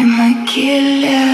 Ты мой киллер.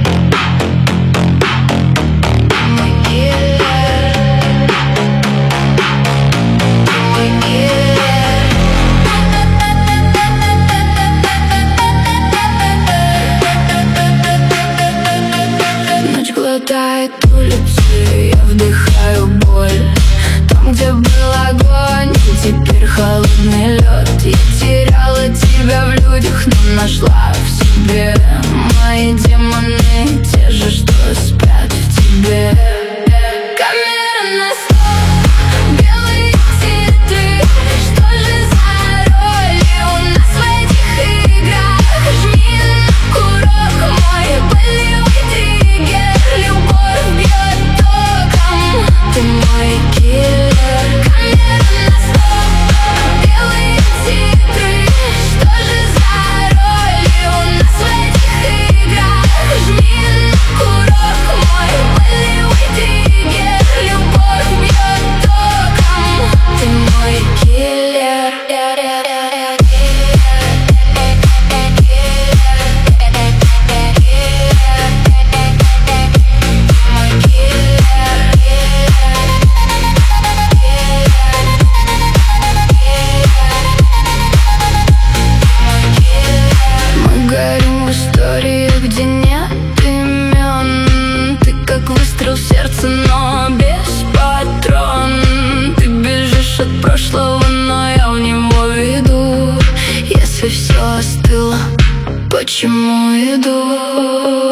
Ночь глотает улицы, я вдыхаю боль. Там, где был огонь, теперь холодный лед. Я теряла тебя в людях, но нашла в себе. Мои демоны те же, что спят в тебе. Камера на стол, белые титры. Что же за роли у нас в этих играх? Жми на курок, мой болевой триггер. Любовь бьет током, ты мой киллер. Камера на стол, белые титры. Что же за роли у нас в этих играх? Жми на курок, мой болевой триггер. Любовь бьет током, ты мой киллер. Мы горим в историях, где нет имен. Ты как выстрел в сердце, но без патрон. Ты бежишь от прошлого, но я в него веду. Если все остыло, почему иду?